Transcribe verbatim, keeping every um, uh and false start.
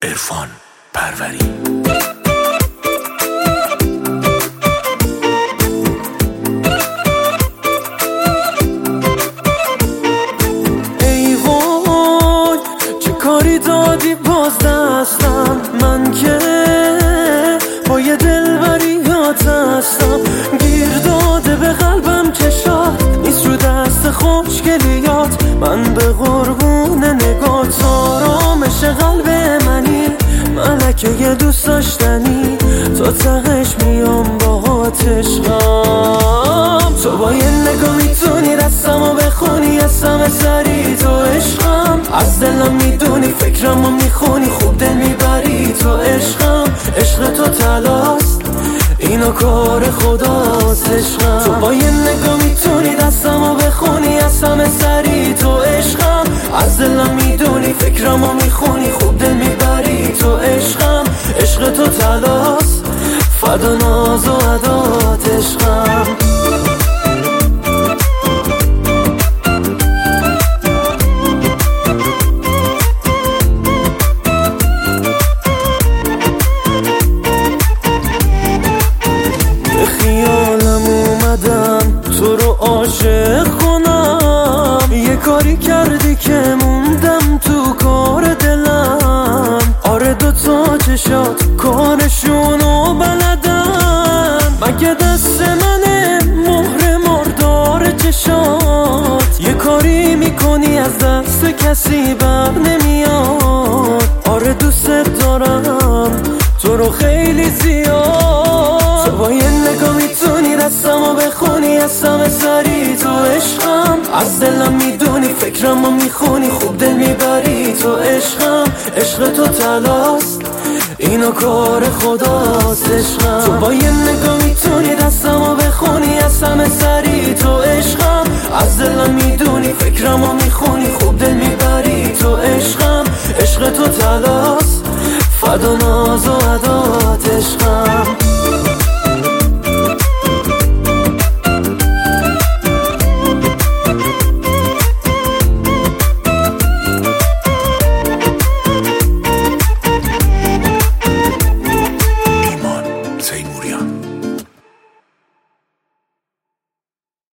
عرفان پروری. ای وای چه کاری دادی باز دستم، من که با یه دلبریات هستم. گیر داده به قلبم که شاد نیست رو دست خوشگلیات. من به قربون نگات آرامش قلب منی، ملکه یه دوست داشتنی. تا تهش میام باهات عشقم. تو با یه نگاه میتونی دستمو بخونی، اسم سری تو عشقم. از دلم میدونی فکرمو میخونی، خوب دل میبری تو عشقم. عشق تو تلاست اینو کار خداست عشقم. تو با یه نگاه میتونی دستمو بخونی، اسم سری تو عشقم. از دلم میدونی فکرمو میخونی، خوب دل میبری تو عشقم. عشق تو تلاست فدا ناز و عدات عشقم. خیالم اومدم تو رو عاشق کنم، یه کاری کردی که موندم تو کار دلم. آره دوتا چشات کارشونو بلدن، مگه دست منه مهر مردار چشات. یه کاری میکنی از دست کسی بر نمیاد. آره دوست دارم تو رو خیلی زیاد. تو با یه نگاه میتونی دستمو بخونی، اسم سری تو عشقم. از دلم میدونی فکرمو میخونی، خوب دل میبری تو عشقم. عشق تو تلاست اینو کار خداست عشقم. تو با یه نگاه میتونی دستمو بخونی، اسم سری تو عشقم.